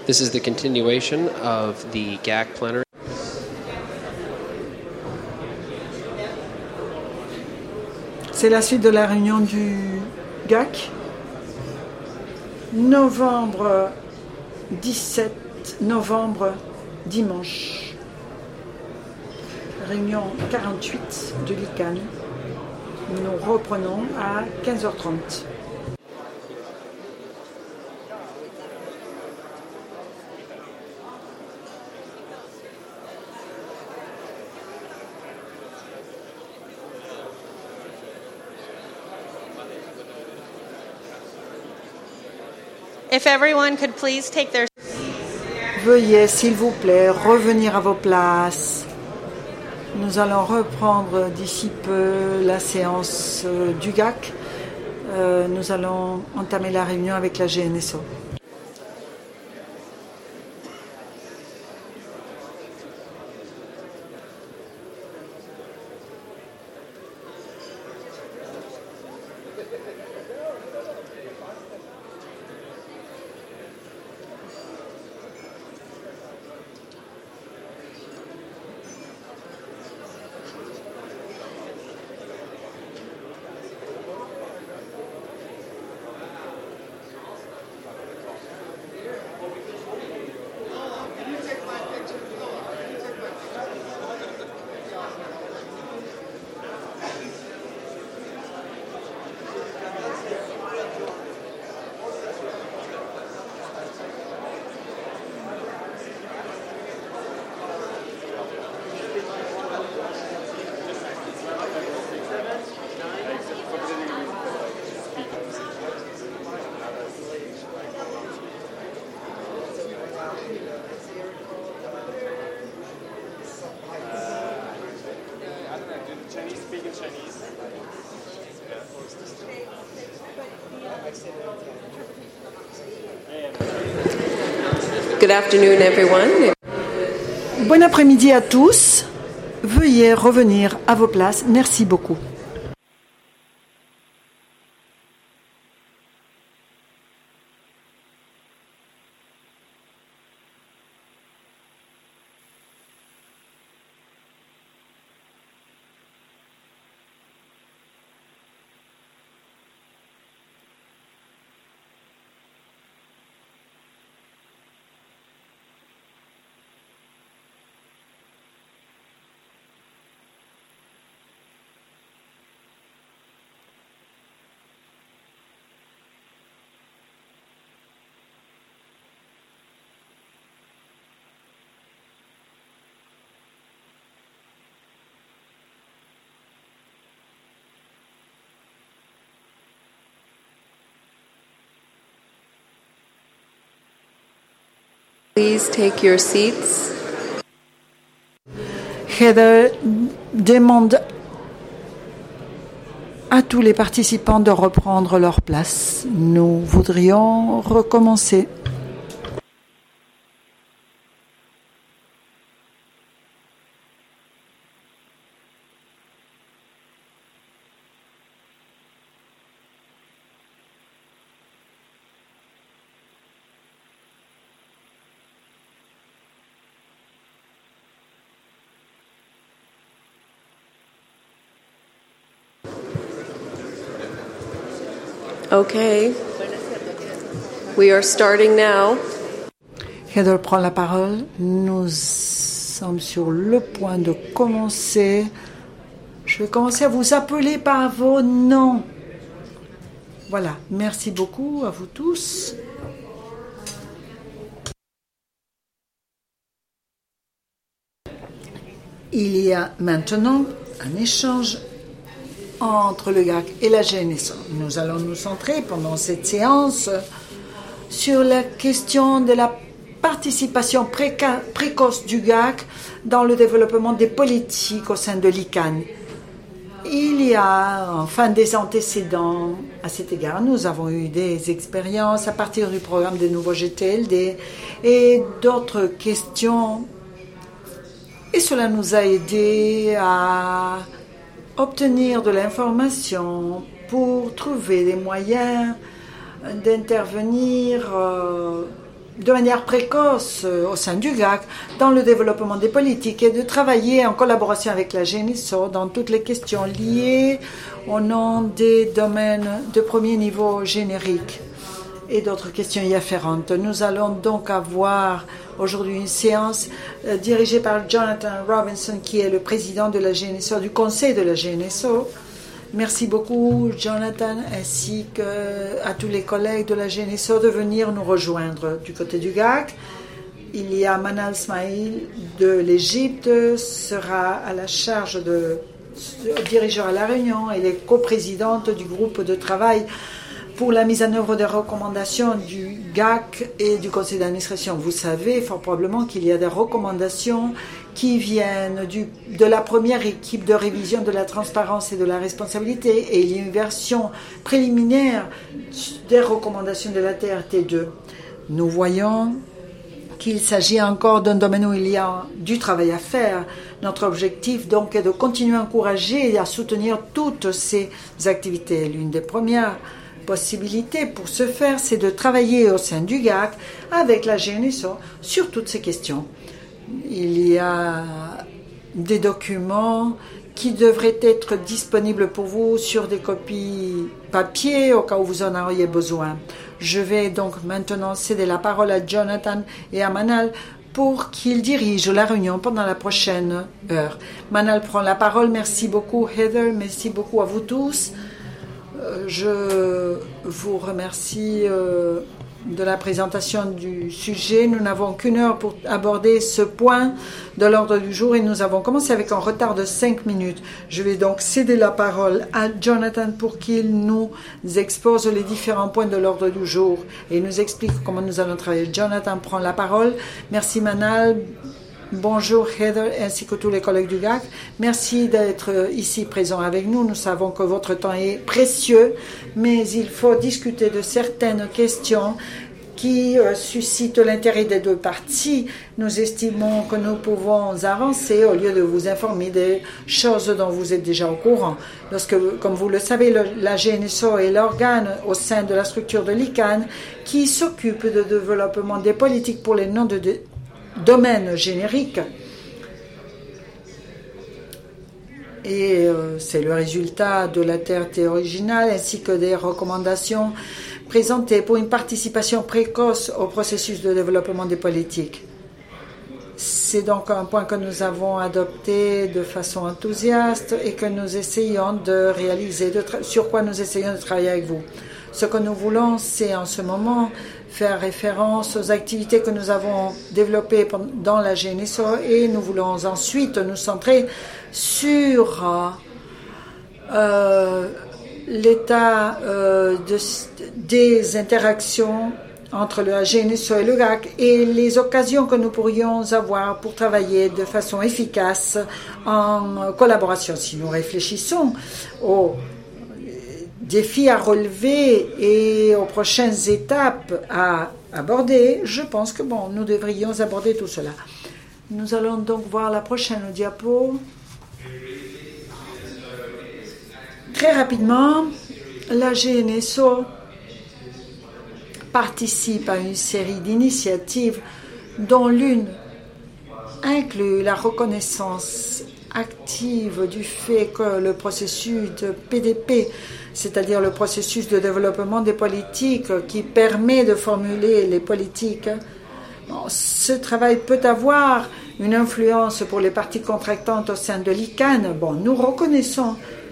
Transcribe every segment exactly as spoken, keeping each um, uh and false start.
This is the continuation of the G A C plenary. C'est la suite de la réunion du G A C. Novembre dix-sept novembre, dimanche. Réunion quarante-huit de l'I C A N. Nous reprenons à quinze heures trente. If everyone could please take their... Veuillez, s'il vous plaît, revenir à vos places. Nous allons reprendre d'ici peu la séance euh, du G A C. Euh, nous allons entamer la réunion avec la G N S O. Good afternoon, everyone. Bon après-midi à tous. Veuillez revenir à vos places. Merci beaucoup. Please take your seats. Heather demande à tous les participants de reprendre leur place. Nous voudrions recommencer. Okay. We are starting now. Heather prend la parole. Nous sommes sur le point de commencer. Je vais commencer à vous appeler par vos noms. Voilà. Merci beaucoup à vous tous. Il y a maintenant un échange entre le G A C et la G N S O. Nous allons nous centrer pendant cette séance sur la question de la participation préca- précoce du G A C dans le développement des politiques au sein de l'I C A N. Il y a enfin des antécédents à cet égard. Nous avons eu des expériences à partir du programme des nouveaux G T L D et d'autres questions. Et cela nous a aidé à obtenir de l'information pour trouver des moyens d'intervenir euh, de manière précoce au sein du G A C dans le développement des politiques et de travailler en collaboration avec la G N S O dans toutes les questions liées au nom des domaines de premier niveau générique et d'autres questions y afférentes. Nous allons donc avoir aujourd'hui une séance euh, dirigée par Jonathan Robinson, qui est le président de la G N S O, du conseil de la G N S O. Merci beaucoup, Jonathan, ainsi qu'à tous les collègues de la G N S O de venir nous rejoindre du côté du G A C. Il y a Manal Smail de l'Égypte, sera à la charge de, de dirigera la réunion. Elle est coprésidente du groupe de travail pour la mise en œuvre des recommandations du G A C et du conseil d'administration. Vous savez fort probablement qu'il y a des recommandations qui viennent du, de la première équipe de révision de la transparence et de la responsabilité, et il y a une version préliminaire des recommandations de la T R T deux. Nous voyons qu'il s'agit encore d'un domaine où il y a du travail à faire. Notre objectif donc est de continuer à encourager et à soutenir toutes ces activités. L'une des premières possibilités pour ce faire, c'est de travailler au sein du G A C avec la G N S O sur toutes ces questions. Il y a des documents qui devraient être disponibles pour vous sur des copies papier au cas où vous en auriez besoin. Je vais donc maintenant céder la parole à Jonathan et à Manal pour qu'ils dirigent la réunion pendant la prochaine heure. Manal prend la parole. Merci beaucoup, Heather. Merci beaucoup à vous tous. Je vous remercie euh, de la présentation du sujet. Nous n'avons qu'une heure pour aborder ce point de l'ordre du jour et nous avons commencé avec un retard de cinq minutes. Je vais donc céder la parole à Jonathan pour qu'il nous expose les différents points de l'ordre du jour et nous explique comment nous allons travailler. Jonathan prend la parole. Merci Manal. Bonjour Heather ainsi que tous les collègues du G A C. Merci d'être ici présents avec nous. Nous savons que votre temps est précieux, mais il faut discuter de certaines questions qui euh, suscitent l'intérêt des deux parties. Nous estimons que nous pouvons avancer au lieu de vous informer des choses dont vous êtes déjà au courant. Lorsque, comme vous le savez, le, la G N S O est l'organe au sein de la structure de l'I C A N qui s'occupe de développement des politiques pour les noms de, de domaine générique. Et euh, c'est le résultat de la T R T originale ainsi que des recommandations présentées pour une participation précoce au processus de développement des politiques. C'est donc un point que nous avons adopté de façon enthousiaste et que nous essayons de réaliser, de sur quoi nous essayons de travailler avec vous. Ce que nous voulons, c'est en ce moment faire référence aux activités que nous avons développées dans la G N S O et nous voulons ensuite nous centrer sur euh, l'état euh, de, des interactions entre la G N S O et le G A C et les occasions que nous pourrions avoir pour travailler de façon efficace en collaboration. Si nous réfléchissons aux défis à relever et aux prochaines étapes à aborder, je pense que bon, nous devrions aborder tout cela. Nous allons donc voir la prochaine diapo. Très rapidement, la G N S O participe à une série d'initiatives dont l'une inclut la reconnaissance active du fait que le processus de P D P, c'est-à-dire le processus de développement des politiques qui permet de formuler les politiques, bon, ce travail peut avoir une influence pour les parties contractantes au sein de l'I C A N. Bon, nous reconnaissons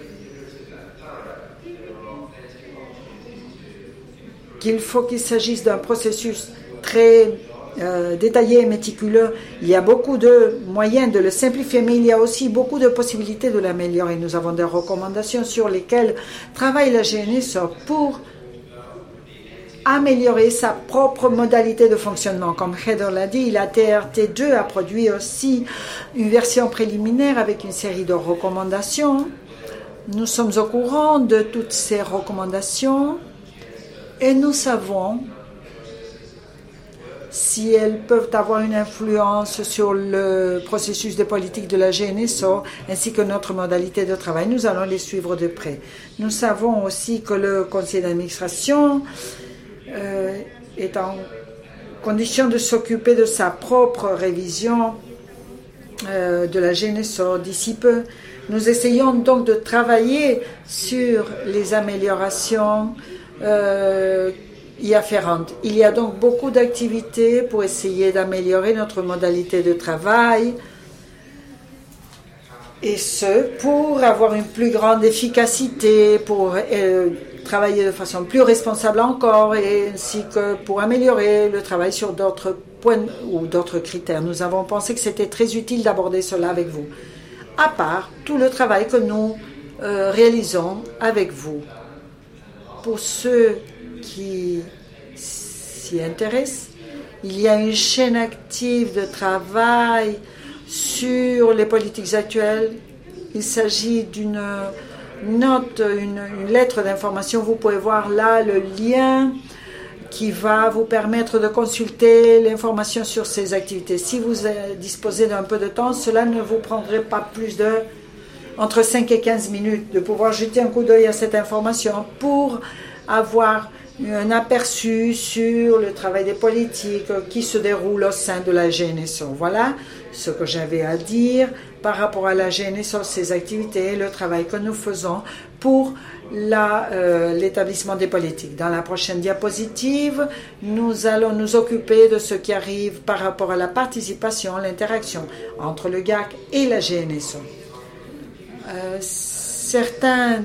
qu'il faut qu'il s'agisse d'un processus très euh, détaillé et méticuleux. Il y a beaucoup de moyens de le simplifier, mais il y a aussi beaucoup de possibilités de l'améliorer. Nous avons des recommandations sur lesquelles travaille la G N S O pour améliorer sa propre modalité de fonctionnement. Comme Heather l'a dit, la T R T deux a produit aussi une version préliminaire avec une série de recommandations. Nous sommes au courant de toutes ces recommandations et nous savons si elles peuvent avoir une influence sur le processus des politiques de la G N S O ainsi que notre modalité de travail. Nous allons les suivre de près. Nous savons aussi que le conseil d'administration euh, est en condition de s'occuper de sa propre révision euh, de la G N S O d'ici peu. Nous essayons donc de travailler sur les améliorations euh, y afférentes. Il y a donc beaucoup d'activités pour essayer d'améliorer notre modalité de travail, et ce, pour avoir une plus grande efficacité, pour euh, travailler de façon plus responsable encore, et ainsi que pour améliorer le travail sur d'autres points ou d'autres critères. Nous avons pensé que c'était très utile d'aborder cela avec vous, à part tout le travail que nous euh, réalisons avec vous. Pour ceux qui s'y intéressent, il y a une chaîne active de travail sur les politiques actuelles. Il s'agit d'une note, une, une lettre d'information. Vous pouvez voir là le lien qui va vous permettre de consulter l'information sur ces activités. Si vous disposez d'un peu de temps, cela ne vous prendrait pas plus de entre cinq et quinze minutes de pouvoir jeter un coup d'œil à cette information pour avoir un aperçu sur le travail des politiques qui se déroule au sein de la G N S O. Voilà ce que j'avais à dire par rapport à la G N S O, ses activités et le travail que nous faisons pour la, euh, l'établissement des politiques. Dans la prochaine diapositive, nous allons nous occuper de ce qui arrive par rapport à la participation, l'interaction entre le G A C et la G N S O. Euh, certains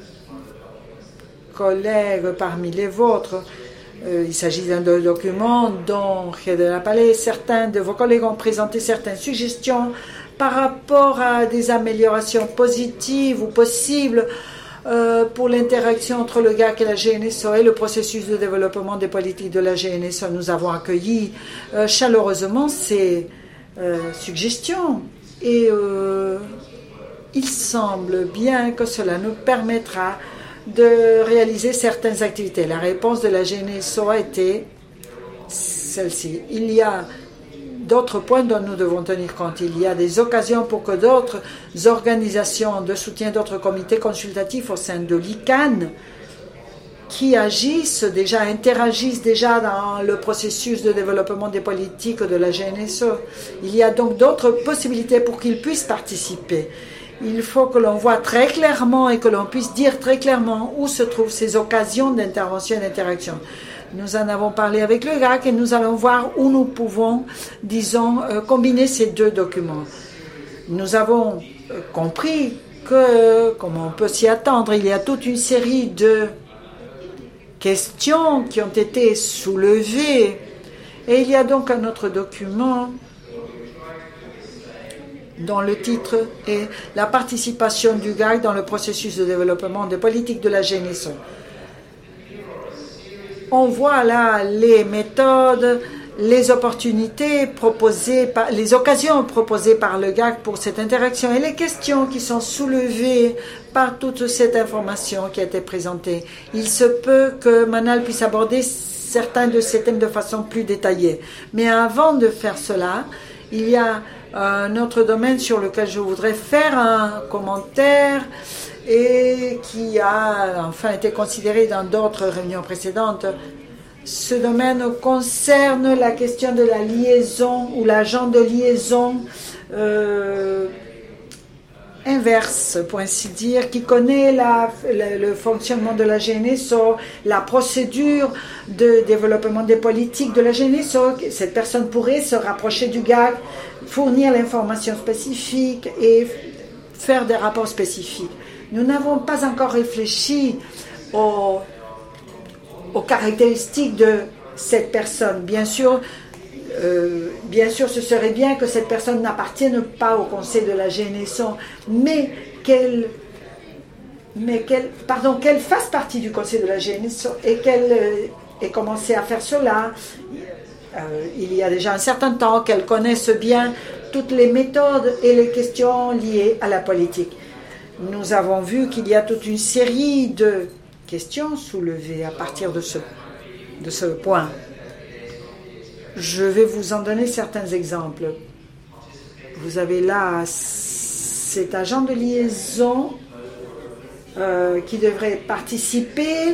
collègues parmi les vôtres, euh, il s'agit d'un document dont Heather a parlé, certains de vos collègues ont présenté certaines suggestions par rapport à des améliorations positives ou possibles euh, pour l'interaction entre le G A C et la G N S O et le processus de développement des politiques de la G N S O. Nous avons accueilli euh, chaleureusement ces euh, suggestions et euh, il semble bien que cela nous permettra de réaliser certaines activités. La réponse de la G N S O a été celle-ci. Il y a d'autres points dont nous devons tenir compte. Il y a des occasions pour que d'autres organisations de soutien, d'autres comités consultatifs au sein de l'I C A N qui agissent déjà, interagissent déjà dans le processus de développement des politiques de la G N S O. Il y a donc d'autres possibilités pour qu'ils puissent participer. Il faut que l'on voit très clairement et que l'on puisse dire très clairement où se trouvent ces occasions d'intervention et d'interaction. Nous en avons parlé avec le G A C et nous allons voir où nous pouvons, disons, euh, combiner ces deux documents. Nous avons euh, compris que, comme on peut s'y attendre, il y a toute une série de questions qui ont été soulevées et il y a donc un autre document dont le titre est « La participation du G A C dans le processus de développement des politiques de la G N S O ». On voit là les méthodes, les opportunités proposées, par, les occasions proposées par le G A C pour cette interaction et les questions qui sont soulevées par toute cette information qui a été présentée. Il se peut que Manal puisse aborder certains de ces thèmes de façon plus détaillée. Mais avant de faire cela, il y a un autre domaine sur lequel je voudrais faire un commentaire et qui a enfin été considéré dans d'autres réunions précédentes. Ce domaine concerne la question de la liaison ou l'agent de liaison euh, inverse, pour ainsi dire, qui connaît la, le, le fonctionnement de la G N S O, la procédure de développement des politiques de la G N S O. Cette personne pourrait se rapprocher du G A C, fournir l'information spécifique et faire des rapports spécifiques. Nous n'avons pas encore réfléchi aux, aux caractéristiques de cette personne. Bien sûr, euh, bien sûr, ce serait bien que cette personne n'appartienne pas au conseil de la G N S O, mais qu'elle, mais qu'elle, pardon, qu'elle fasse partie du conseil de la G N S O et qu'elle euh, ait commencé à faire cela. Euh, il y a déjà un certain temps, qu'elle connaisse bien toutes les méthodes et les questions liées à la politique. Nous avons vu qu'il y a toute une série de questions soulevées à partir de ce, de ce point. Je vais vous en donner certains exemples. Vous avez là cet agent de liaison euh, qui devrait participer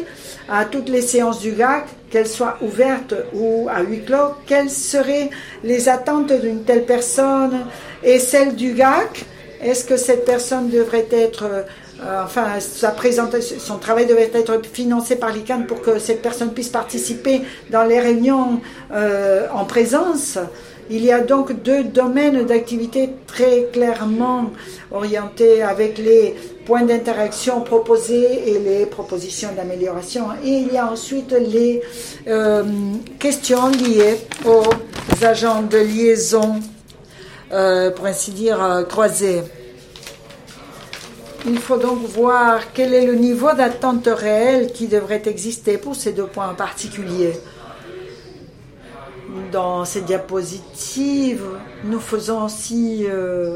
à toutes les séances du G A C, qu'elles soient ouvertes ou à huis clos, quelles seraient les attentes d'une telle personne et celles du G A C? Est-ce que cette personne devrait être, euh, enfin, sa présentation, son travail devrait être financé par l'I C A N pour que cette personne puisse participer dans les réunions euh, en présence? Il y a donc deux domaines d'activité très clairement orientés avec les points d'interaction proposés et les propositions d'amélioration. Et il y a ensuite les euh, questions liées aux agents de liaison, euh, pour ainsi dire, euh, croisés. Il faut donc voir quel est le niveau d'attente réel qui devrait exister pour ces deux points en particulier. Dans ces diapositives, nous faisons aussi euh,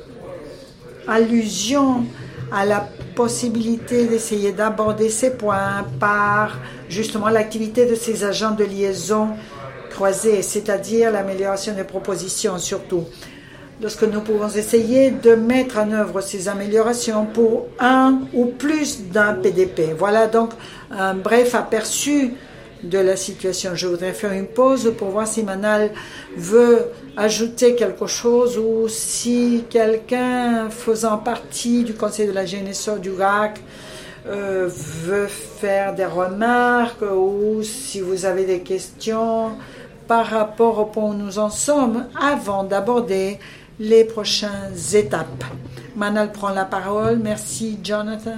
allusion à la possibilité d'essayer d'aborder ces points par justement l'activité de ces agents de liaison croisés, c'est-à-dire l'amélioration des propositions surtout. Lorsque nous pouvons essayer de mettre en œuvre ces améliorations pour un ou plus d'un P D P. Voilà donc un bref aperçu de la situation. Je voudrais faire une pause pour voir si Manal veut ajouter quelque chose ou si quelqu'un faisant partie du conseil de la G N S O du G A C euh, veut faire des remarques ou si vous avez des questions par rapport au point où nous en sommes avant d'aborder les prochaines étapes. Manal prend la parole. Merci, Jonathan.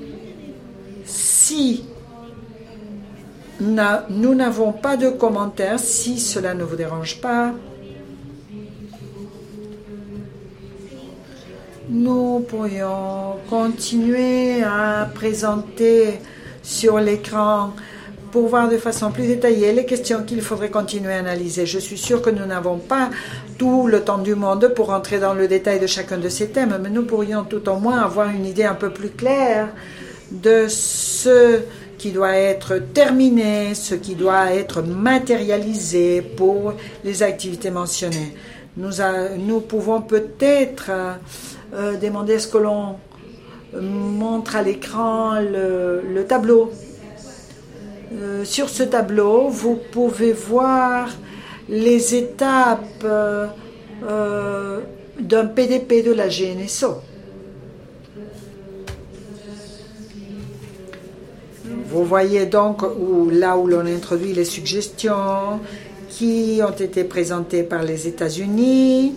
Si nous n'avons pas de commentaires, si cela ne vous dérange pas, nous pourrions continuer à présenter sur l'écran pour voir de façon plus détaillée les questions qu'il faudrait continuer à analyser. Je suis sûre que nous n'avons pas tout le temps du monde pour entrer dans le détail de chacun de ces thèmes, mais nous pourrions tout au moins avoir une idée un peu plus claire de ce qui doit être terminé, ce qui doit être matérialisé pour les activités mentionnées. Nous, a, nous pouvons peut-être euh, demander à ce que l'on montre à l'écran le, le tableau. Euh, sur ce tableau, vous pouvez voir les étapes euh, euh, d'un P D P de la G N S O. Vous voyez donc où, là où l'on introduit les suggestions qui ont été présentées par les États-Unis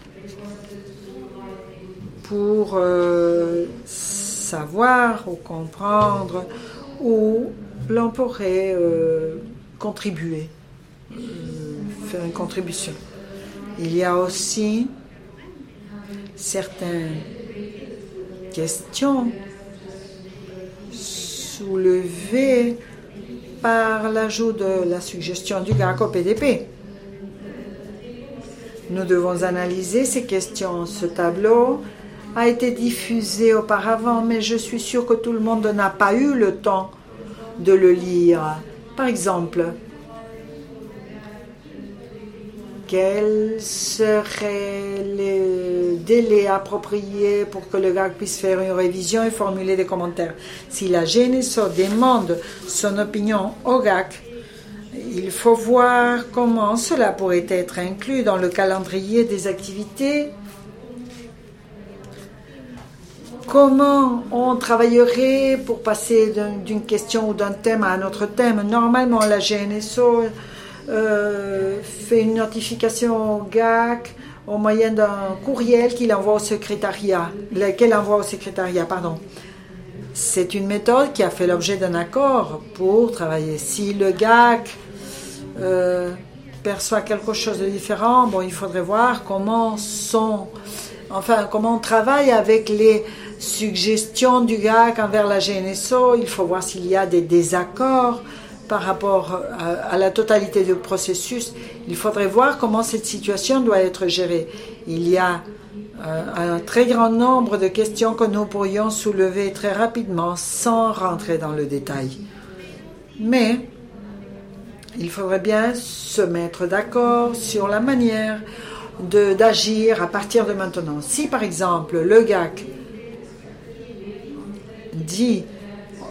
pour euh, savoir ou comprendre où l'on pourrait euh, contribuer, euh, faire une contribution. Il y a aussi certaines questions soulevées par l'ajout de la suggestion du G A C au P D P. Nous devons analyser ces questions. Ce tableau a été diffusé auparavant, mais je suis sûre que tout le monde n'a pas eu le temps de le lire. Par exemple, quel serait le délai approprié pour que le G A C puisse faire une révision et formuler des commentaires? Si la G N S O demande son opinion au G A C, il faut voir comment cela pourrait être inclus dans le calendrier des activités. Comment on travaillerait pour passer d'une question ou d'un thème à un autre thème? Normalement, la G N S O euh, fait une notification au G A C au moyen d'un courriel qu'il envoie au secrétariat, qu'elle envoie au secrétariat, pardon. C'est une méthode qui a fait l'objet d'un accord pour travailler. Si le G A C euh, perçoit quelque chose de différent, bon, il faudrait voir comment sont, enfin, comment on travaille avec les suggestions du G A C envers la G N S O. Il faut voir s'il y a des désaccords par rapport à, à la totalité du processus. Il faudrait voir comment cette situation doit être gérée. Il y a euh, un très grand nombre de questions que nous pourrions soulever très rapidement sans rentrer dans le détail. Mais il faudrait bien se mettre d'accord sur la manière de, d'agir à partir de maintenant. Si par exemple le G A C dit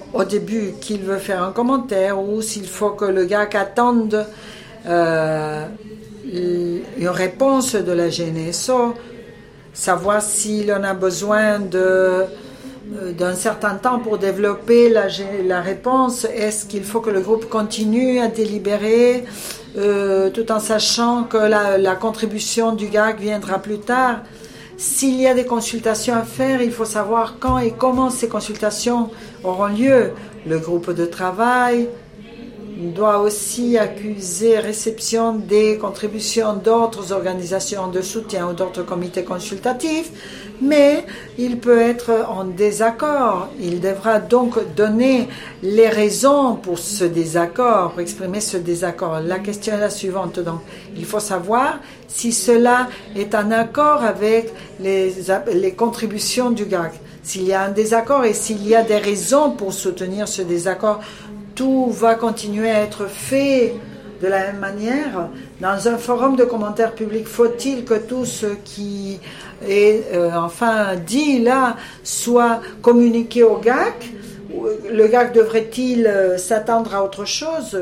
au début qu'il veut faire un commentaire ou s'il faut que le G A C attende euh, une réponse de la G N S O, savoir s'il en a besoin de, d'un certain temps pour développer la, la réponse. Est-ce qu'il faut que le groupe continue à délibérer euh, tout en sachant que la, la contribution du G A C viendra plus tard? S'il y a des consultations à faire, il faut savoir quand et comment ces consultations auront lieu. Le groupe de travail doit aussi accuser réception des contributions d'autres organisations de soutien ou d'autres comités consultatifs, mais il peut être en désaccord. Il devra donc donner les raisons pour ce désaccord, pour exprimer ce désaccord. La question est la suivante, donc. Il faut savoir si cela est en accord avec les, les contributions du G A C. S'il y a un désaccord et s'il y a des raisons pour soutenir ce désaccord, tout va continuer à être fait de la même manière. Dans un forum de commentaires publics, faut-il que tout ce qui est euh, enfin dit là soit communiqué au G A C? Le G A C devrait-il euh, s'attendre à autre chose?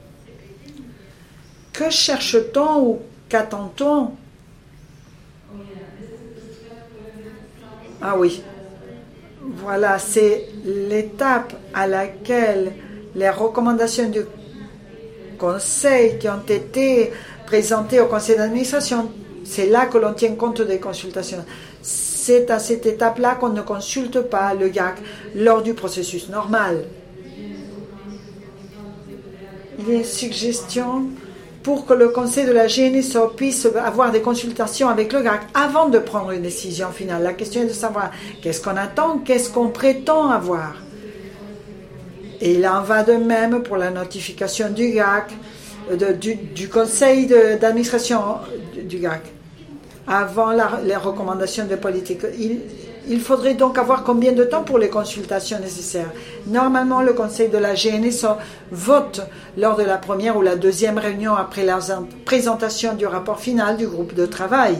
Que cherche-t-on ou qu'attend-on? Ah oui, voilà, c'est l'étape à laquelle les recommandations du conseil qui ont été présentées au conseil d'administration, c'est là que l'on tient compte des consultations. C'est à cette étape-là qu'on ne consulte pas le G A C lors du processus normal. Il y a une suggestion pour que le conseil de la G N S O puisse avoir des consultations avec le G A C avant de prendre une décision finale. La question est de savoir qu'est-ce qu'on attend, qu'est-ce qu'on prétend avoir. Et il en va de même pour la notification du G A C, de, du, du conseil de, d'administration du G A C, avant la, les recommandations de politique. Il, il faudrait donc avoir combien de temps pour les consultations nécessaires? Normalement, le conseil de la G N S O vote lors de la première ou la deuxième réunion après la présentation du rapport final du groupe de travail.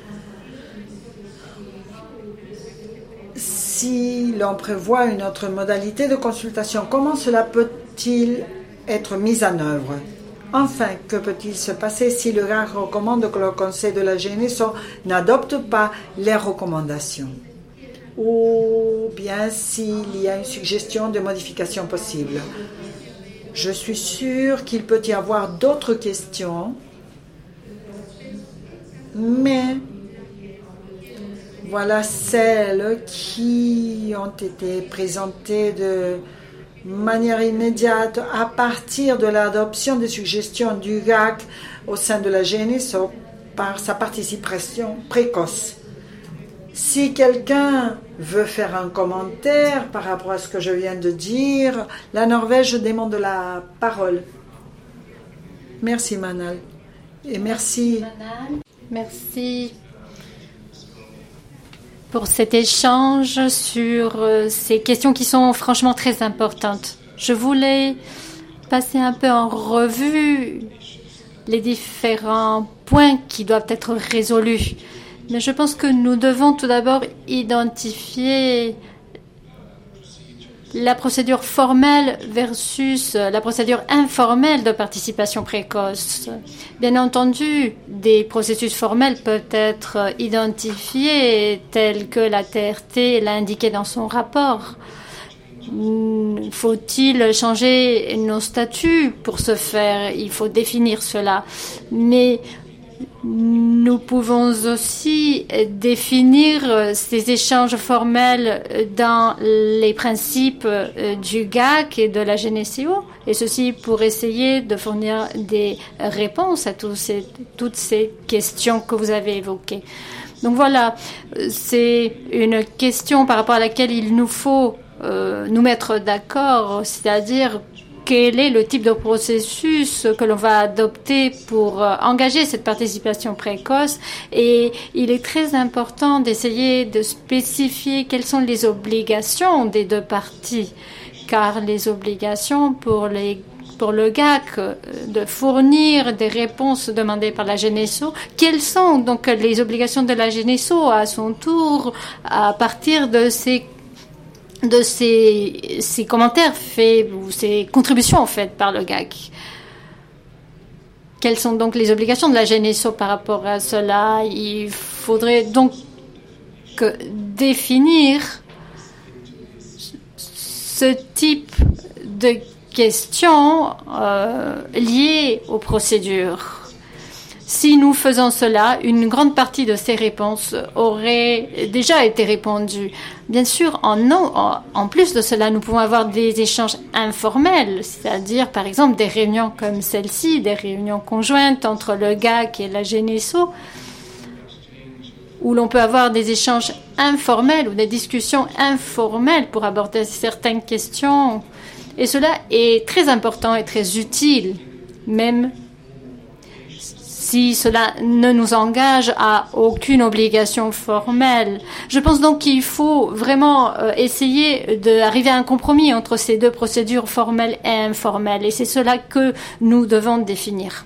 Si l'on prévoit une autre modalité de consultation, comment cela peut-il être mis en œuvre? Enfin, que peut-il se passer si le G A C recommande que le conseil de la G N S O n'adopte pas les recommandations? Ou bien s'il y a une suggestion de modification possible? Je suis sûre qu'il peut y avoir d'autres questions, mais voilà celles qui ont été présentées de manière immédiate à partir de l'adoption des suggestions du G A C au sein de la G N S O par sa participation précoce. Si quelqu'un veut faire un commentaire par rapport à ce que je viens de dire, la Norvège demande la parole. Merci Manal. Et merci. Merci pour cet échange sur ces questions qui sont franchement très importantes. Je voulais passer un peu en revue les différents points qui doivent être résolus. Mais je pense que nous devons tout d'abord identifier la procédure formelle versus la procédure informelle de participation précoce. Bien entendu, des processus formels peuvent être identifiés tels que la T R T l'a indiqué dans son rapport. Faut-il changer nos statuts pour ce faire? Il faut définir cela. Mais nous pouvons aussi définir ces échanges formels dans les principes du G A C et de la G N S O, et ceci pour essayer de fournir des réponses à tous ces, toutes ces questions que vous avez évoquées. Donc voilà, c'est une question par rapport à laquelle il nous faut euh, nous mettre d'accord, c'est-à-dire quel est le type de processus que l'on va adopter pour euh, engager cette participation précoce. Et il est très important d'essayer de spécifier quelles sont les obligations des deux parties, car les obligations pour les pour le G A C de fournir des réponses demandées par la G N S O. Quelles sont donc les obligations de la G N S O à son tour à partir de ces de ces, ces commentaires faits ou ces contributions faites par le G A C. Quelles sont donc les obligations de la G N S O par rapport à cela? Il faudrait donc que définir ce type de questions euh, liées aux procédures. Si nous faisons cela, une grande partie de ces réponses aurait déjà été répondue. Bien sûr, en, non, en, en plus de cela, nous pouvons avoir des échanges informels, c'est-à-dire, par exemple, des réunions comme celle-ci, des réunions conjointes entre le G A C et la G N S O, où l'on peut avoir des échanges informels ou des discussions informelles pour aborder certaines questions. Et cela est très important et très utile, même si cela ne nous engage à aucune obligation formelle. Je pense donc qu'il faut vraiment euh, essayer d'arriver à un compromis entre ces deux procédures formelles et informelles. Et c'est cela que nous devons définir.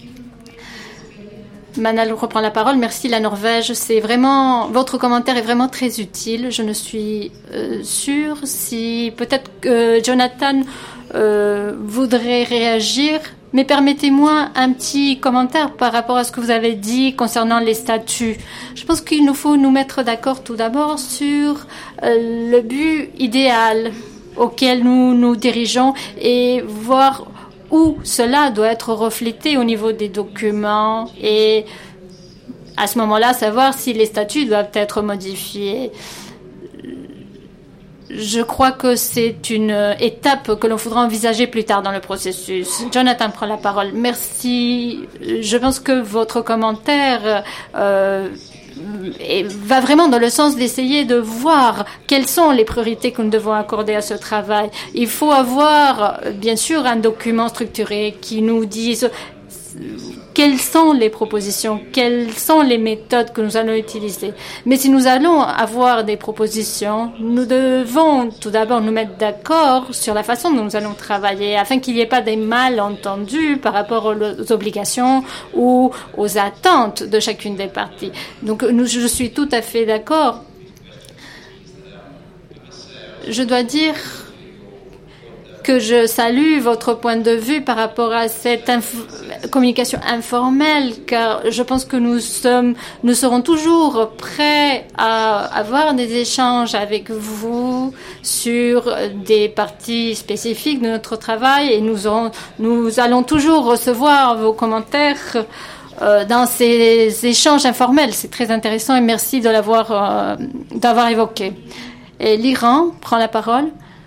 Manal reprend la parole. Merci la Norvège. C'est vraiment, votre commentaire est vraiment très utile. Je ne suis euh, sûre si peut-être que Jonathan euh, voudrait réagir. Mais permettez-moi un petit commentaire par rapport à ce que vous avez dit concernant les statuts. Je pense qu'il nous faut nous mettre d'accord tout d'abord sur euh, le but idéal auquel nous nous dirigeons et voir où cela doit être reflété au niveau des documents et à ce moment-là savoir si les statuts doivent être modifiés. Je crois que c'est une étape que l'on faudra envisager plus tard dans le processus. Jonathan prend la parole. Merci. Je pense que votre commentaire euh, va vraiment dans le sens d'essayer de voir quelles sont les priorités que nous devons accorder à ce travail. Il faut avoir, bien sûr, un document structuré qui nous dise quelles sont les propositions, quelles sont les méthodes que nous allons utiliser. Mais si nous allons avoir des propositions, nous devons tout d'abord nous mettre d'accord sur la façon dont nous allons travailler afin qu'il n'y ait pas des malentendus par rapport aux obligations ou aux attentes de chacune des parties. Donc nous, je suis tout à fait d'accord. Je dois dire que je salue votre point de vue par rapport à cette inf- communication informelle, car je pense que nous sommes, nous serons toujours prêts à avoir des échanges avec vous sur des parties spécifiques de notre travail et nous aurons, nous allons toujours recevoir vos commentaires euh, dans ces échanges informels. C'est très intéressant et merci de l'avoir, euh, d'avoir évoqué. Et l'Iran prend la parole.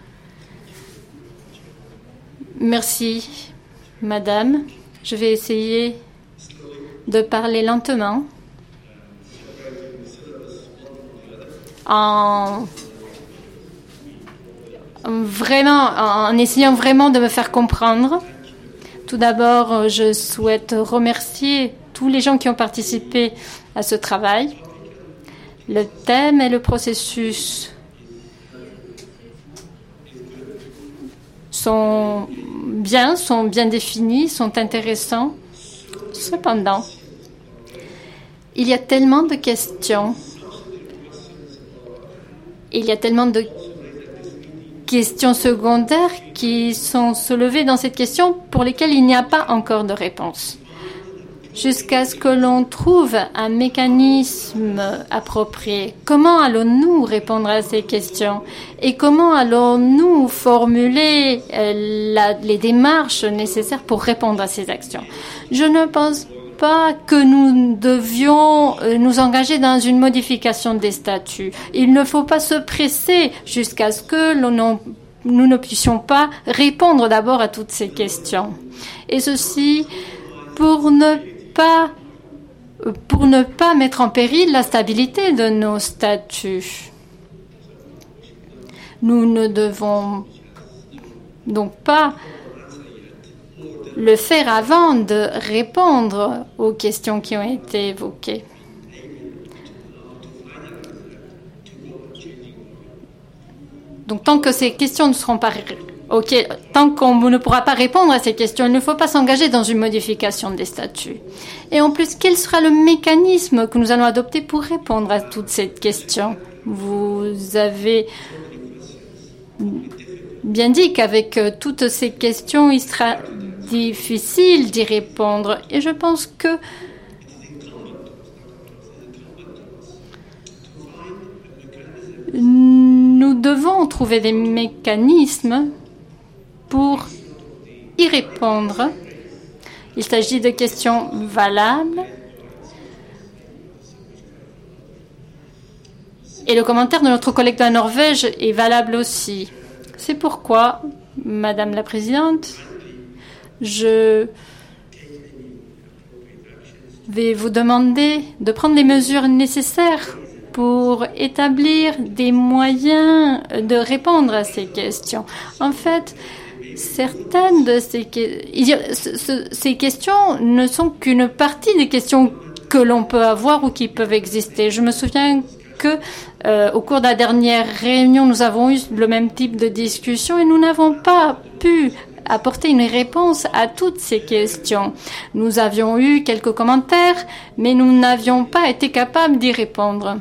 Merci, madame. Je vais essayer de parler lentement en vraiment en essayant vraiment de me faire comprendre. Tout d'abord, je souhaite remercier tous les gens qui ont participé à ce travail. Le thème et le processus sont bien, sont bien définis, sont intéressants. Cependant, il y a tellement de questions, il y a tellement de questions secondaires qui sont soulevées dans cette question pour lesquelles il n'y a pas encore de réponse. Jusqu'à ce que l'on trouve un mécanisme approprié. Comment allons-nous répondre à ces questions? Et comment allons-nous formuler euh, la, les démarches nécessaires pour répondre à ces actions? Je ne pense pas que nous devions euh, nous engager dans une modification des statuts. Il ne faut pas se presser jusqu'à ce que l'on, nous ne puissions pas répondre d'abord à toutes ces questions. Et ceci pour ne pas pour ne pas mettre en péril la stabilité de nos statuts. Nous ne devons donc pas le faire avant de répondre aux questions qui ont été évoquées. Donc tant que ces questions ne seront pas Ok, tant qu'on ne pourra pas répondre à ces questions, il ne faut pas s'engager dans une modification des statuts. Et en plus, quel sera le mécanisme que nous allons adopter pour répondre à toutes ces questions? Vous avez bien dit qu'avec euh, toutes ces questions, il sera difficile d'y répondre. Et je pense que nous devons trouver des mécanismes pour y répondre. Il s'agit de questions valables. Et le commentaire de notre collègue de la Norvège est valable aussi. C'est pourquoi, Madame la Présidente, je vais vous demander de prendre les mesures nécessaires pour établir des moyens de répondre à ces questions. En fait, certaines de ces, ces questions ne sont qu'une partie des questions que l'on peut avoir ou qui peuvent exister. Je me souviens que euh, au cours de la dernière réunion, nous avons eu le même type de discussion et nous n'avons pas pu apporter une réponse à toutes ces questions. Nous avions eu quelques commentaires, mais nous n'avions pas été capables d'y répondre.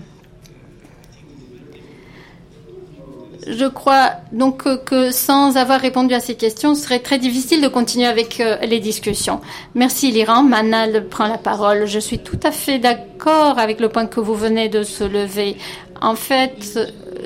Je crois donc que sans avoir répondu à ces questions, ce serait très difficile de continuer avec euh, les discussions. Merci Liran. Manal prend la parole. Je suis tout à fait d'accord avec le point que vous venez de soulever. En fait,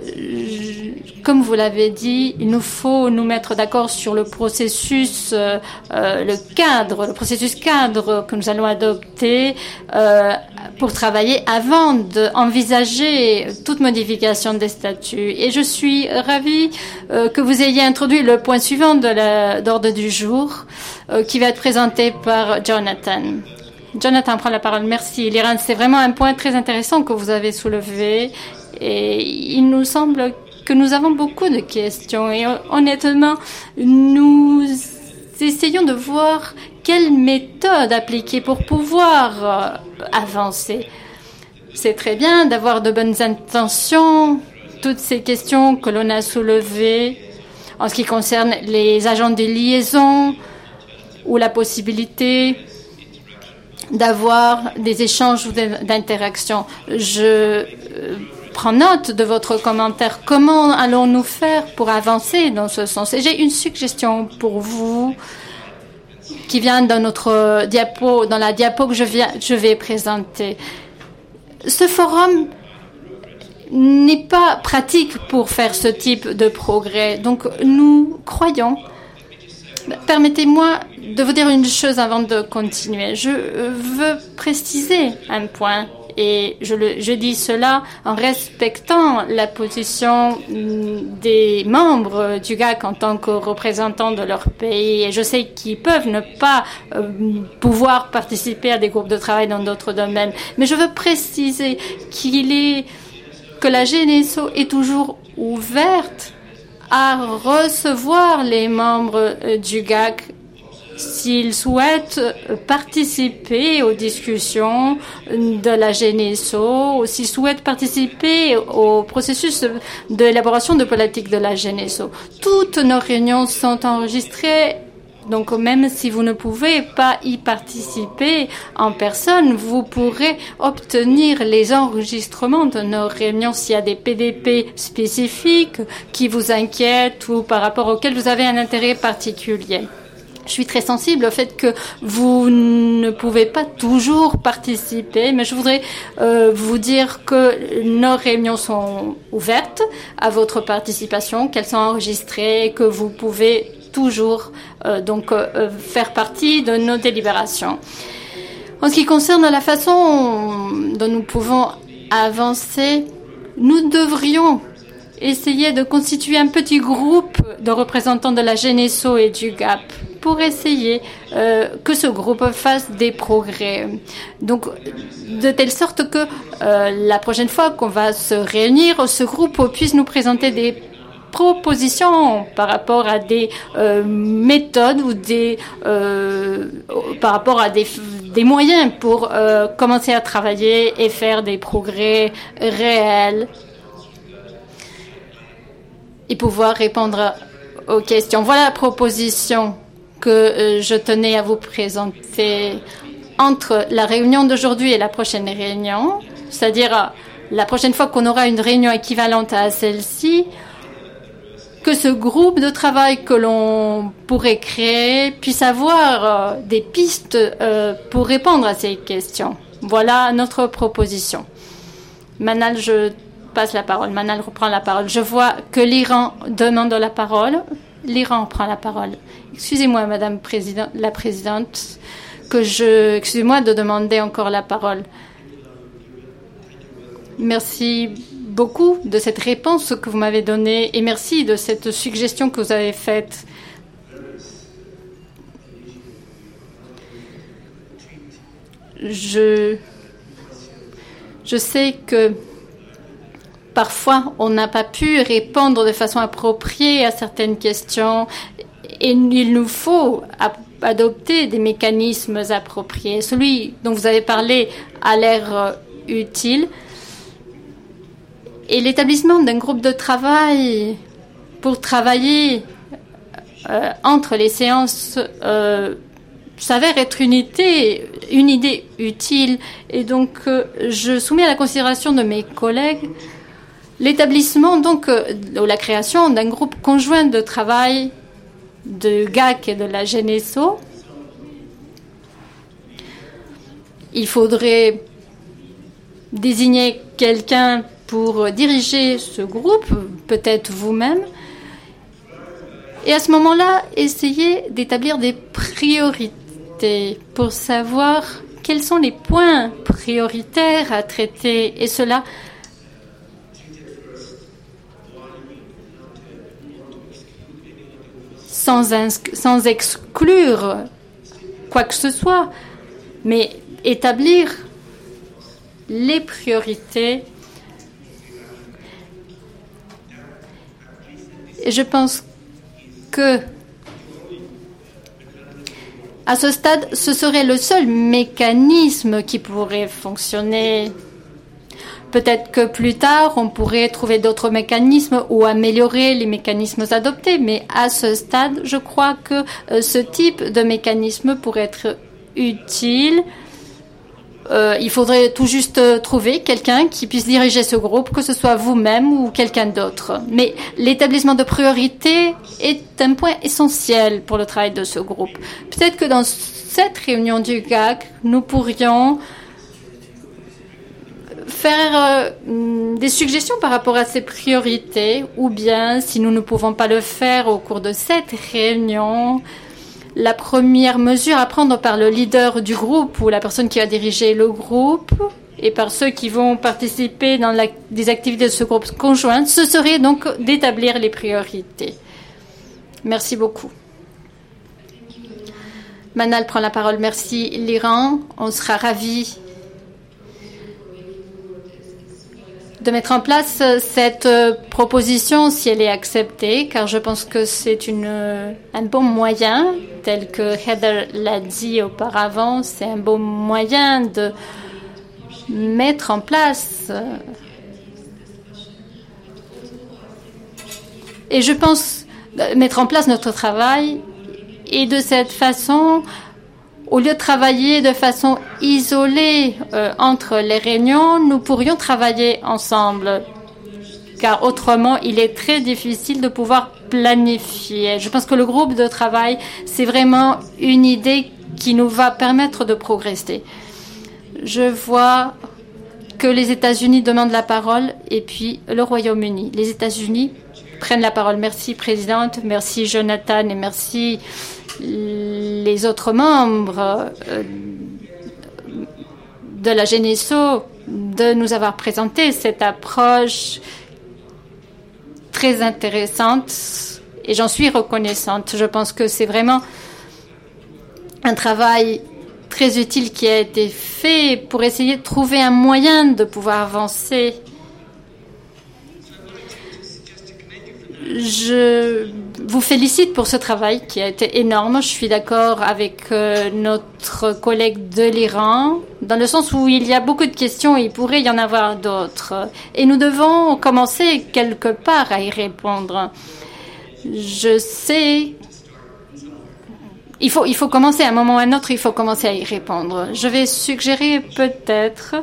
je, comme vous l'avez dit, il nous faut nous mettre d'accord sur le processus, euh, euh, le cadre, le processus cadre que nous allons adopter euh, pour travailler avant d'envisager toute modification des statuts. Et je suis ravie euh, que vous ayez introduit le point suivant de la, d'ordre du jour euh, qui va être présenté par Jonathan. Jonathan prend la parole. Merci. Liran, c'est vraiment un point très intéressant que vous avez soulevé. Et il nous semble que nous avons beaucoup de questions. Et honnêtement, nous essayons de voir quelle méthode appliquer pour pouvoir euh, avancer. C'est très bien d'avoir de bonnes intentions, toutes ces questions que l'on a soulevées en ce qui concerne les agents de liaison ou la possibilité d'avoir des échanges ou d'interactions. Je euh, prends note de votre commentaire. Comment allons-nous faire pour avancer dans ce sens? Et j'ai une suggestion pour vous qui vient dans notre diapo, dans la diapo que je, viens, je vais présenter. Ce forum n'est pas pratique pour faire ce type de progrès. Donc, nous croyons. Permettez-moi de vous dire une chose avant de continuer. Je veux préciser un point. Et je, le, je dis cela en respectant la position des membres du G A C en tant que représentants de leur pays. Et je sais qu'ils peuvent ne pas euh, pouvoir participer à des groupes de travail dans d'autres domaines. Mais je veux préciser qu'il est, que la G N S O est toujours ouverte à recevoir les membres du G A C s'ils souhaitent participer aux discussions de la G N S O, ou s'ils souhaitent participer au processus d'élaboration de politique de la G N S O. Toutes nos réunions sont enregistrées, donc même si vous ne pouvez pas y participer en personne, vous pourrez obtenir les enregistrements de nos réunions s'il y a des P D P spécifiques qui vous inquiètent ou par rapport auxquels vous avez un intérêt particulier. Je suis très sensible au fait que vous ne pouvez pas toujours participer, mais je voudrais euh, vous dire que nos réunions sont ouvertes à votre participation, qu'elles sont enregistrées, que vous pouvez toujours euh, donc euh, faire partie de nos délibérations. En ce qui concerne la façon dont nous pouvons avancer, nous devrions essayer de constituer un petit groupe de représentants de la G N S O et du G A P pour essayer euh, que ce groupe fasse des progrès. Donc, de telle sorte que euh, la prochaine fois qu'on va se réunir, ce groupe puisse nous présenter des propositions par rapport à des euh, méthodes ou des euh, par rapport à des, des moyens pour euh, commencer à travailler et faire des progrès réels et pouvoir répondre aux questions. Voilà la proposition que euh, je tenais à vous présenter entre la réunion d'aujourd'hui et la prochaine réunion, c'est-à-dire euh, la prochaine fois qu'on aura une réunion équivalente à celle-ci, que ce groupe de travail que l'on pourrait créer puisse avoir euh, des pistes euh, pour répondre à ces questions. Voilà notre proposition. Manal, je passe la parole. Manal reprend la parole. Je vois que l'Iran demande la parole. L'Iran prend la parole. Excusez-moi, Madame Président, la Présidente, que je, excusez-moi de demander encore la parole. Merci beaucoup de cette réponse que vous m'avez donnée et merci de cette suggestion que vous avez faite. Je, je sais que parfois on n'a pas pu répondre de façon appropriée à certaines questions et il nous faut adopter des mécanismes appropriés. Celui dont vous avez parlé a l'air utile. Et l'établissement d'un groupe de travail pour travailler euh, entre les séances euh, s'avère être une idée, une idée utile. Et donc, euh, je soumets à la considération de mes collègues l'établissement, donc, euh, ou la création d'un groupe conjoint de travail de G A C et de la Geneso. Il faudrait désigner quelqu'un pour diriger ce groupe, peut-être vous-même, et à ce moment-là, essayer d'établir des priorités pour savoir quels sont les points prioritaires à traiter, et cela sans, sans exclure quoi que ce soit, mais établir les priorités. Et je pense que, à ce stade, ce serait le seul mécanisme qui pourrait fonctionner. Peut-être que plus tard, on pourrait trouver d'autres mécanismes ou améliorer les mécanismes adoptés, mais à ce stade, je crois que euh, ce type de mécanisme pourrait être utile. Euh, il faudrait tout juste trouver quelqu'un qui puisse diriger ce groupe, que ce soit vous-même ou quelqu'un d'autre. Mais l'établissement de priorités est un point essentiel pour le travail de ce groupe. Peut-être que dans cette réunion du G A C, nous pourrions faire euh, des suggestions par rapport à ces priorités, ou bien, si nous ne pouvons pas le faire au cours de cette réunion, la première mesure à prendre par le leader du groupe ou la personne qui va diriger le groupe et par ceux qui vont participer dans la, des activités de ce groupe conjoint, ce serait donc d'établir les priorités. Merci beaucoup. Manal prend la parole. Merci l'Iran. On sera ravis de mettre en place cette proposition si elle est acceptée, car je pense que c'est une, un bon moyen, tel que Heather l'a dit auparavant, c'est un bon moyen de mettre en place. Et je pense mettre en place notre travail et de cette façon, au lieu de travailler de façon isolée euh, entre les réunions, nous pourrions travailler ensemble, car autrement, il est très difficile de pouvoir planifier. Je pense que le groupe de travail, c'est vraiment une idée qui nous va permettre de progresser. Je vois que les États-Unis demandent la parole et puis le Royaume-Uni. Les États-Unis prennent la parole. Merci, Présidente. Merci, Jonathan, et merci les autres membres de la Geneso de nous avoir présenté cette approche très intéressante et j'en suis reconnaissante. Je pense que c'est vraiment un travail très utile qui a été fait pour essayer de trouver un moyen de pouvoir avancer. Je vous félicite pour ce travail qui a été énorme. Je suis d'accord avec euh, notre collègue de l'Iran, dans le sens où il y a beaucoup de questions et il pourrait y en avoir d'autres. Et nous devons commencer quelque part à y répondre. Je sais... Il faut, il faut commencer à un moment ou à un autre, il faut commencer à y répondre. Je vais suggérer peut-être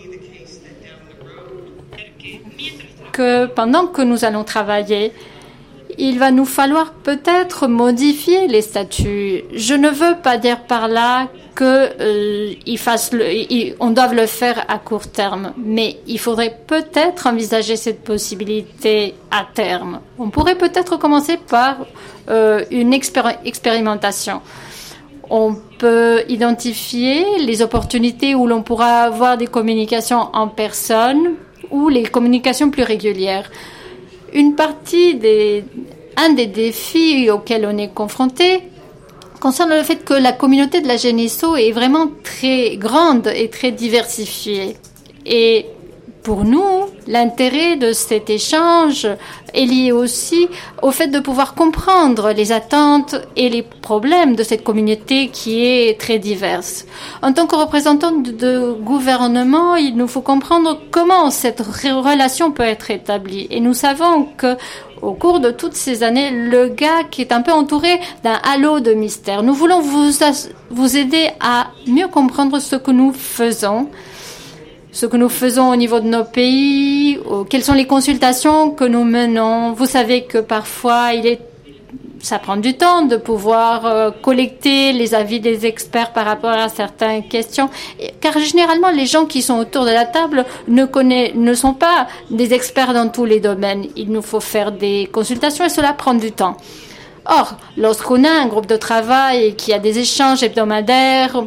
que pendant que nous allons travailler, il va nous falloir peut-être modifier les statuts. Je ne veux pas dire par là que euh, il fasse le, il, on doit le faire à court terme, mais il faudrait peut-être envisager cette possibilité à terme. On pourrait peut-être commencer par euh, une expéri- expérimentation. On peut identifier les opportunités où l'on pourra avoir des communications en personne ou les communications plus régulières. Une partie des, un des défis auxquels on est confronté concerne le fait que la communauté de la G N S O est vraiment très grande et très diversifiée. Et pour nous, l'intérêt de cet échange est lié aussi au fait de pouvoir comprendre les attentes et les problèmes de cette communauté qui est très diverse. En tant que représentants de gouvernement, il nous faut comprendre comment cette relation peut être établie. Et nous savons que au cours de toutes ces années, le G A C est un peu entouré d'un halo de mystère. Nous voulons vous, vous aider à mieux comprendre ce que nous faisons, ce que nous faisons au niveau de nos pays, quelles sont les consultations que nous menons. Vous savez que parfois, il est, ça prend du temps de pouvoir euh, collecter les avis des experts par rapport à certaines questions, car généralement, les gens qui sont autour de la table ne connaissent, ne sont pas des experts dans tous les domaines. Il nous faut faire des consultations et cela prend du temps. Or, lorsqu'on a un groupe de travail et qu'il y a des échanges hebdomadaires,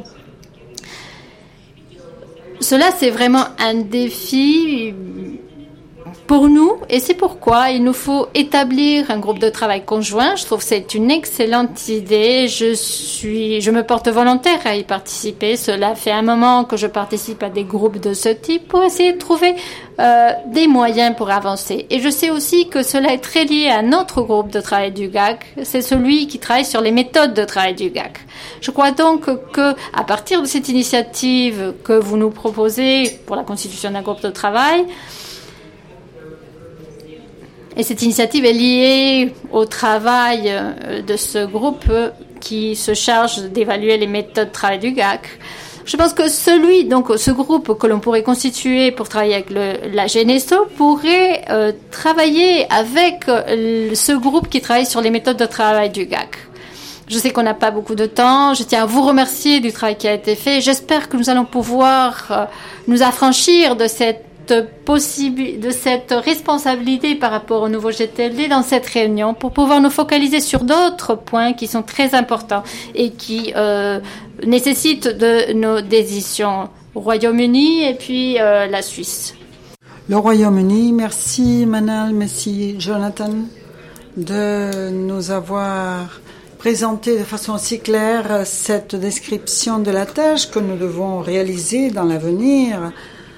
cela, c'est vraiment un défi pour nous et c'est pourquoi il nous faut établir un groupe de travail conjoint. Je trouve que c'est une excellente idée. Je suis, je me porte volontaire à y participer. Cela fait un moment que je participe à des groupes de ce type pour essayer de trouver euh, des moyens pour avancer. Et je sais aussi que cela est très lié à notre groupe de travail du G A C. C'est celui qui travaille sur les méthodes de travail du G A C. Je crois donc que, à partir de cette initiative que vous nous proposez pour la constitution d'un groupe de travail, et cette initiative est liée au travail de ce groupe qui se charge d'évaluer les méthodes de travail du G A C. Je pense que celui, donc ce groupe que l'on pourrait constituer pour travailler avec le, la G N S O pourrait euh, travailler avec euh, ce groupe qui travaille sur les méthodes de travail du G A C. Je sais qu'on n'a pas beaucoup de temps. Je tiens à vous remercier du travail qui a été fait. J'espère que nous allons pouvoir euh, nous affranchir de cette possible de cette responsabilité par rapport au nouveau G T L D dans cette réunion pour pouvoir nous focaliser sur d'autres points qui sont très importants et qui euh, nécessitent de nos décisions au Royaume-Uni et puis euh, la Suisse. Le Royaume-Uni, merci Manal, merci Jonathan de nous avoir présenté de façon si claire cette description de la tâche que nous devons réaliser dans l'avenir.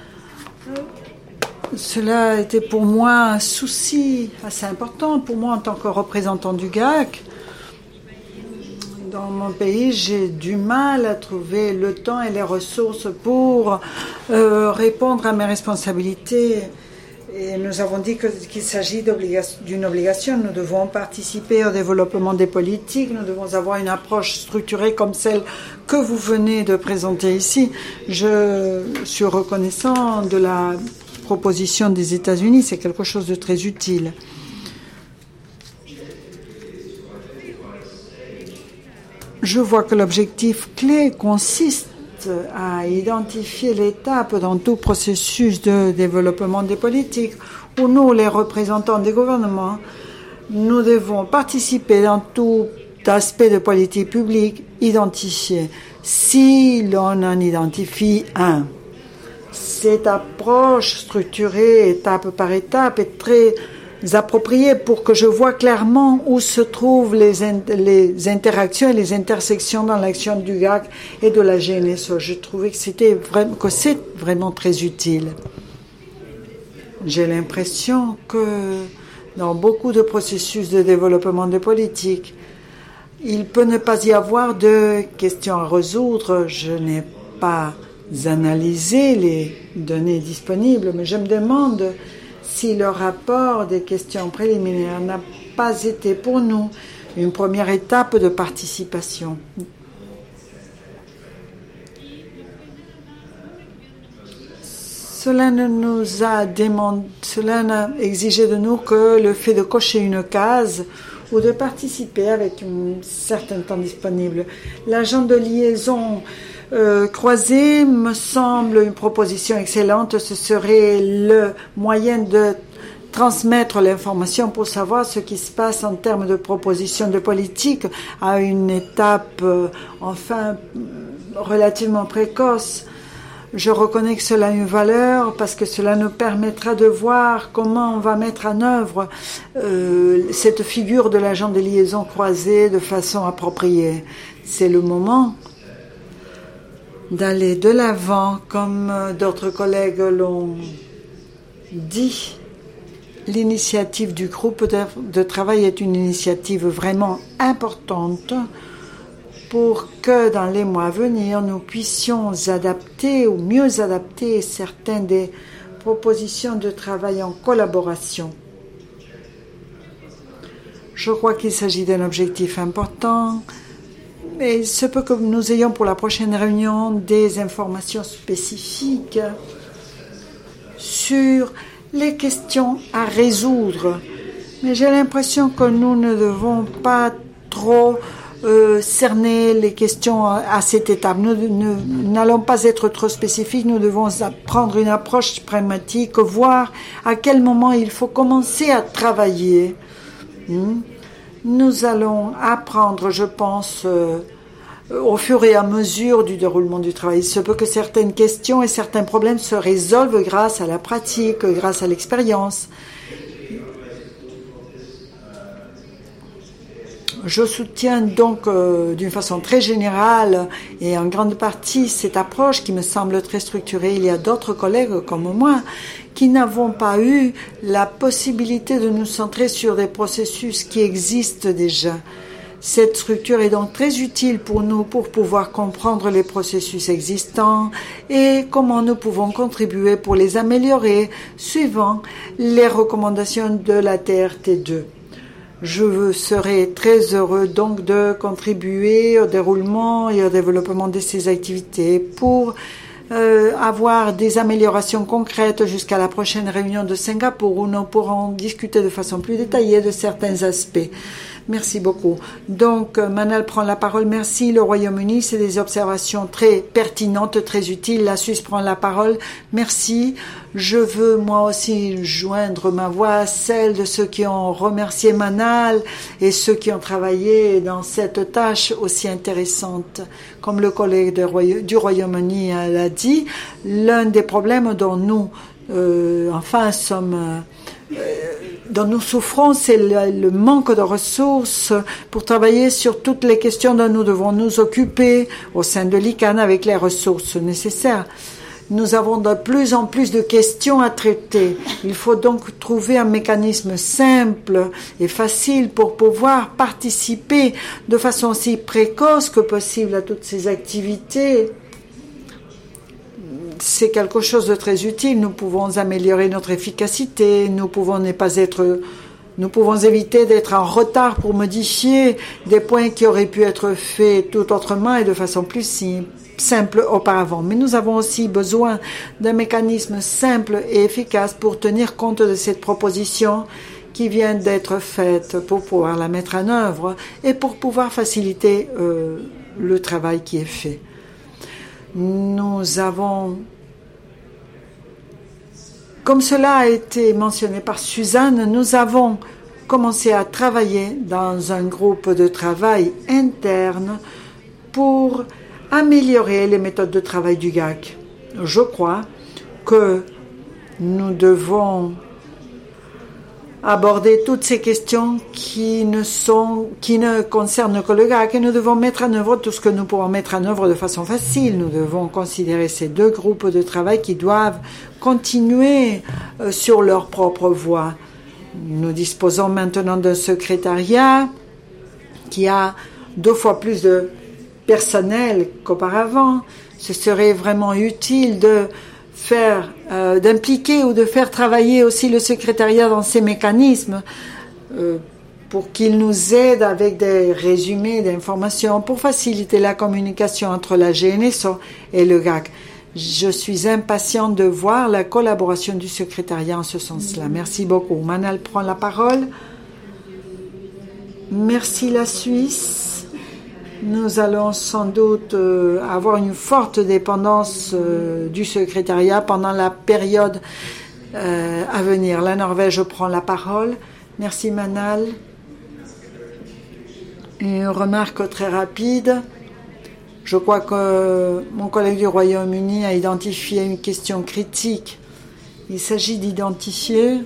Cela était pour moi un souci assez important, pour moi en tant que représentant du G A C. Dans mon pays, j'ai du mal à trouver le temps et les ressources pour euh, répondre à mes responsabilités. Et nous avons dit que, qu'il s'agit d'une obligation. Nous devons participer au développement des politiques. Nous devons avoir une approche structurée comme celle que vous venez de présenter ici. Je suis reconnaissant de la proposition des États-Unis. C'est quelque chose de très utile. Je vois que l'objectif clé consiste à identifier l'étape dans tout processus de développement des politiques où nous, les représentants des gouvernements, nous devons participer dans tout aspect de politique publique identifié. Si l'on en identifie un, cette approche structurée étape par étape est très appropriée pour que je vois clairement où se trouvent les, in- les interactions et les intersections dans l'action du G A C et de la G N S O. Je trouvais que c'était vraiment, que c'est vraiment très utile. J'ai l'impression que dans beaucoup de processus de développement de politique, il peut ne pas y avoir de questions à résoudre. Je n'ai pas analysé les données disponibles, mais je me demande si le rapport des questions préliminaires n'a pas été pour nous une première étape de participation. Ce Cela ne nous a demandé, cela n'a exigé de nous que le fait de cocher une case ou de participer avec un certain temps disponible. L'agent de liaison euh, croisé me semble une proposition excellente. Ce serait le moyen de transmettre l'information pour savoir ce qui se passe en termes de propositions de politique à une étape, euh, enfin, relativement précoce. Je reconnais que cela a une valeur parce que cela nous permettra de voir comment on va mettre en œuvre euh, cette figure de l'agent de liaison croisé de façon appropriée. C'est le moment d'aller de l'avant, comme d'autres collègues l'ont dit. L'initiative du groupe de, de travail est une initiative vraiment importante pour que dans les mois à venir, nous puissions adapter ou mieux adapter certaines des propositions de travail en collaboration. Je crois qu'il s'agit d'un objectif important, mais il se peut que nous ayons pour la prochaine réunion des informations spécifiques sur les questions à résoudre. Mais j'ai l'impression que nous ne devons pas trop Euh, cerner les questions à, à cette étape. Nous n'allons pas être trop spécifiques, nous devons prendre une approche pragmatique, voir à quel moment il faut commencer à travailler. Hmm. Nous allons apprendre, je pense, euh, au fur et à mesure du déroulement du travail. Il se peut que certaines questions et certains problèmes se résolvent grâce à la pratique, grâce à l'expérience. Je soutiens donc euh, d'une façon très générale et en grande partie cette approche qui me semble très structurée. Il y a d'autres collègues comme moi qui n'avons pas eu la possibilité de nous centrer sur des processus qui existent déjà. Cette structure est donc très utile pour nous pour pouvoir comprendre les processus existants et comment nous pouvons contribuer pour les améliorer suivant les recommandations de la T R T deux. Je serai très heureux donc de contribuer au déroulement et au développement de ces activités pour euh, avoir des améliorations concrètes jusqu'à la prochaine réunion de Singapour où nous pourrons discuter de façon plus détaillée de certains aspects. Merci beaucoup. Donc, Manal prend la parole. Merci. Le Royaume-Uni, c'est des observations très pertinentes, très utiles. La Suisse prend la parole. Merci. Je veux moi aussi joindre ma voix à celle de ceux qui ont remercié Manal et ceux qui ont travaillé dans cette tâche aussi intéressante. Comme le collègue de Roya- du Royaume-Uni l'a dit, l'un des problèmes dont nous, euh, enfin, sommes... Euh, dont nous souffrons, c'est le, le manque de ressources pour travailler sur toutes les questions dont nous devons nous occuper au sein de l'I C A N avec les ressources nécessaires. Nous avons de plus en plus de questions à traiter. Il faut donc trouver un mécanisme simple et facile pour pouvoir participer de façon aussi précoce que possible à toutes ces activités. C'est quelque chose de très utile. Nous pouvons améliorer notre efficacité. Nous pouvons ne pas être, nous pouvons éviter d'être en retard pour modifier des points qui auraient pu être faits tout autrement et de façon plus simple auparavant. Mais nous avons aussi besoin d'un mécanisme simple et efficace pour tenir compte de cette proposition qui vient d'être faite pour pouvoir la mettre en œuvre et pour pouvoir faciliter euh, le travail qui est fait. Nous avons, comme cela a été mentionné par Suzanne, nous avons commencé à travailler dans un groupe de travail interne pour améliorer les méthodes de travail du G A C. Je crois que nous devons aborder toutes ces questions qui ne sont, qui ne concernent que le G A C et nous devons mettre en œuvre tout ce que nous pouvons mettre en œuvre de façon facile. Nous devons considérer ces deux groupes de travail qui doivent continuer euh, sur leur propre voie. Nous disposons maintenant d'un secrétariat qui a deux fois plus de personnel qu'auparavant. Ce serait vraiment utile de faire, euh, d'impliquer ou de faire travailler aussi le secrétariat dans ces mécanismes euh, pour qu'il nous aide avec des résumés d'informations pour faciliter la communication entre la G N S O et le G A C. Je suis impatiente de voir la collaboration du secrétariat en ce sens-là. Merci beaucoup. Manal prend la parole. Merci la Suisse. Nous allons sans doute euh, avoir une forte dépendance euh, du secrétariat pendant la période euh, à venir. La Norvège prend la parole. Merci Manal. Une remarque très rapide. Je crois que mon collègue du Royaume-Uni a identifié une question critique. Il s'agit d'identifier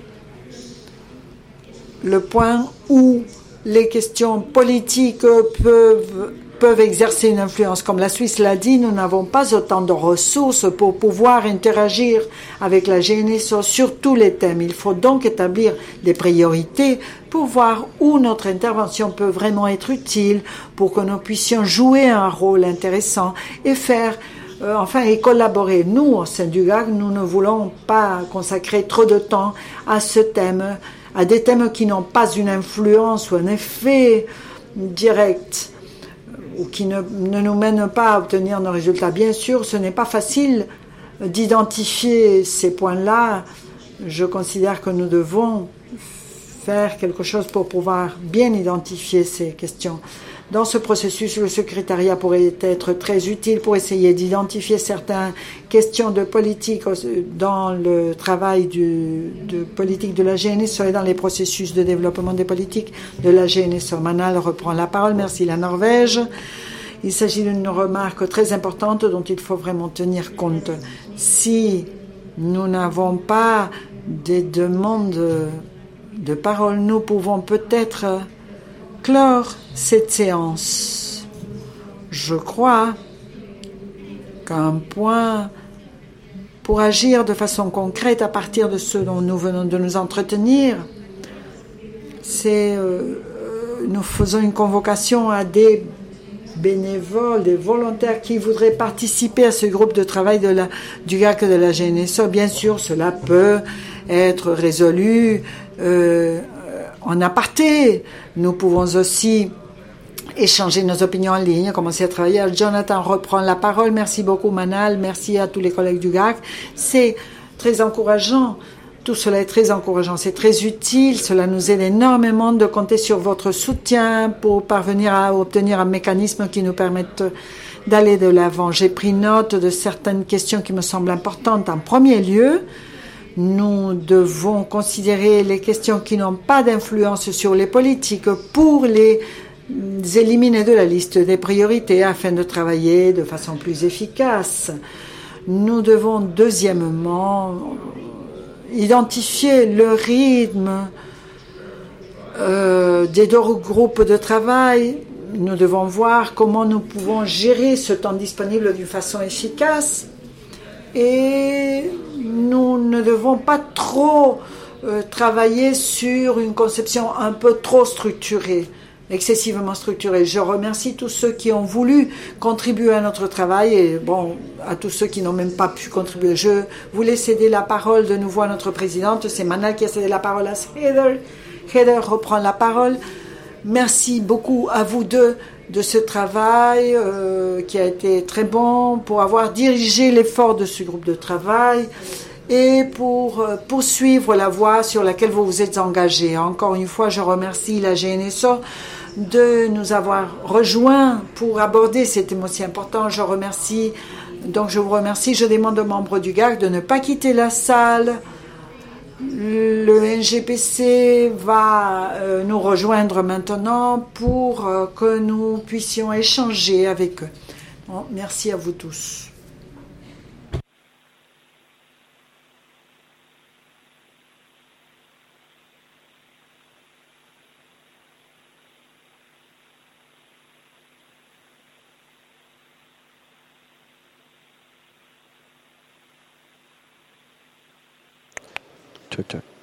le point où les questions politiques peuvent, peuvent exercer une influence. Comme la Suisse l'a dit, nous n'avons pas autant de ressources pour pouvoir interagir avec la G N S O sur tous les thèmes. Il faut donc établir des priorités pour voir où notre intervention peut vraiment être utile, pour que nous puissions jouer un rôle intéressant et faire, euh, enfin, et collaborer. Nous, au sein du G A C, nous ne voulons pas consacrer trop de temps à ce thème, à des thèmes qui n'ont pas une influence ou un effet direct, ou qui ne, ne nous mènent pas à obtenir nos résultats. Bien sûr, ce n'est pas facile d'identifier ces points-là. Je considère que nous devons faire quelque chose pour pouvoir bien identifier ces questions. Dans ce processus, le secrétariat pourrait être très utile pour essayer d'identifier certaines questions de politique dans le travail du, de politique de la G N S O et dans les processus de développement des politiques de la G N S O. Manal reprend la parole. Merci la Norvège. Il s'agit d'une remarque très importante dont il faut vraiment tenir compte. Si nous n'avons pas des demandes de parole, nous pouvons peut-être clore cette séance. Je crois qu'un point pour agir de façon concrète à partir de ce dont nous venons de nous entretenir, c'est euh, nous faisons une convocation à des bénévoles, des volontaires qui voudraient participer à ce groupe de travail de la, du G A C de la G N S O. Bien sûr, cela peut être résolu euh, en aparté. Nous pouvons aussi échanger nos opinions en ligne, commencer à travailler. Jonathan reprend la parole. Merci beaucoup Manal, merci à tous les collègues du G A C. C'est très encourageant. Tout cela est très encourageant, c'est très utile. Cela nous aide énormément de compter sur votre soutien pour parvenir à obtenir un mécanisme qui nous permette d'aller de l'avant. J'ai pris note de certaines questions qui me semblent importantes. En premier lieu, nous devons considérer les questions qui n'ont pas d'influence sur les politiques pour les éliminer de la liste des priorités afin de travailler de façon plus efficace. Nous devons deuxièmement identifier le rythme euh, des deux groupes de travail. Nous devons voir comment nous pouvons gérer ce temps disponible d'une façon efficace. Et nous ne devons pas trop euh, travailler sur une conception un peu trop structurée, excessivement structurée. Je remercie tous ceux qui ont voulu contribuer à notre travail et bon, à tous ceux qui n'ont même pas pu contribuer. Je voulais céder la parole de nouveau à notre présidente. C'est Manal qui a cédé la parole à Heather. Heather reprend la parole. Merci beaucoup à vous deux de ce travail euh, qui a été très bon, pour avoir dirigé l'effort de ce groupe de travail et pour euh, poursuivre la voie sur laquelle vous vous êtes engagés. Encore une fois, je remercie la G N S O de nous avoir rejoints pour aborder ce thème aussi important. Je remercie, donc je vous remercie. Je demande aux membres du G A C de ne pas quitter la salle. Le N G P C va euh, nous rejoindre maintenant pour euh, que nous puissions échanger avec eux. Bon, merci à vous tous. Tuk tuk.